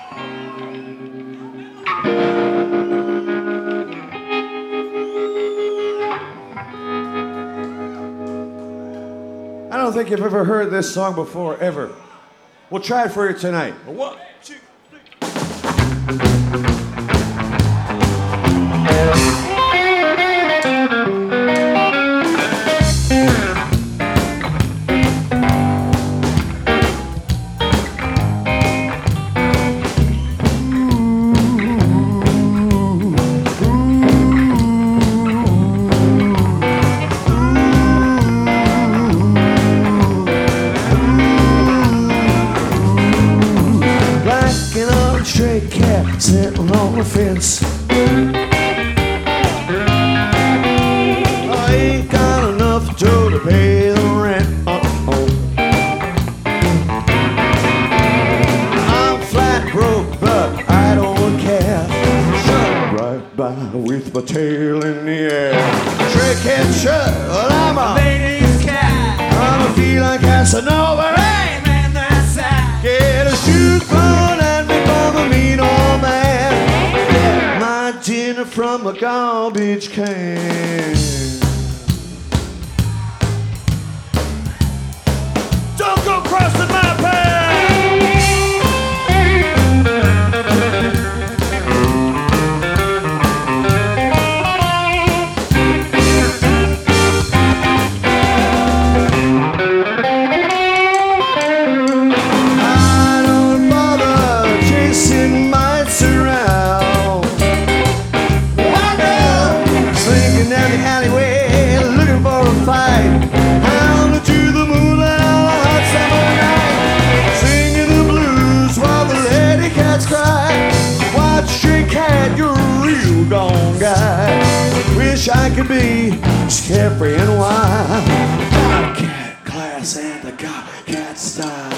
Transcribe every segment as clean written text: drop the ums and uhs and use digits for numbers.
I don't think you've ever heard this song before, ever. We'll try it for you tonight. 1, 2, 3. Stray cat sitting on the fence. I ain't got enough dough to pay the rent. I'm flat broke, but I don't care. Shut right by with my tail in the air. Stray cat shut, well, I'm a ladies' cat. I'm a feline Casanova. Hey, man, that's that. Get a shoe thrown at me from a mean old man. Get my dinner from a garbage can. Don't go crossing my path. I could be just carefree and wild. Got cat class and I got cat style.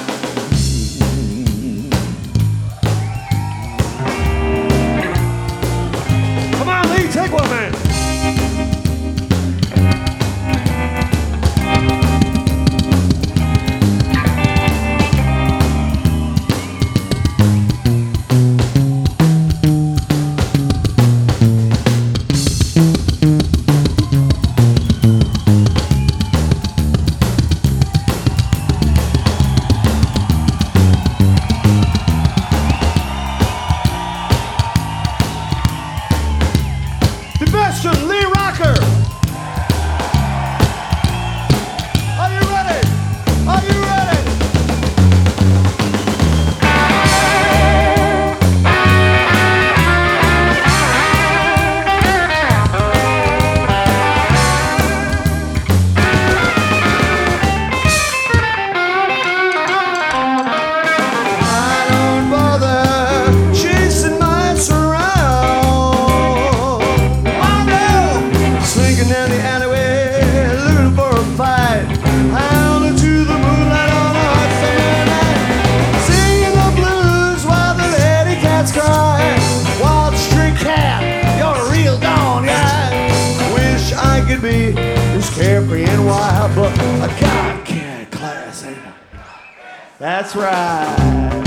Come on, Lee, take one, man. Lee Rocker. Are you ready? Are you ready? I don't bother chasing mice around. Down the alleyway, looking for a fight. Out into the moonlight on a hot summer night, singing the blues while the lady cats cry. Wild stray cat, you're a real gone guy. Wish I could be as carefree and wild, but I got cat class, ain't I? That's right.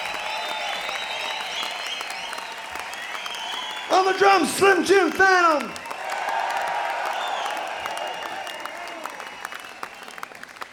On the drums, Slim Jim Phantom.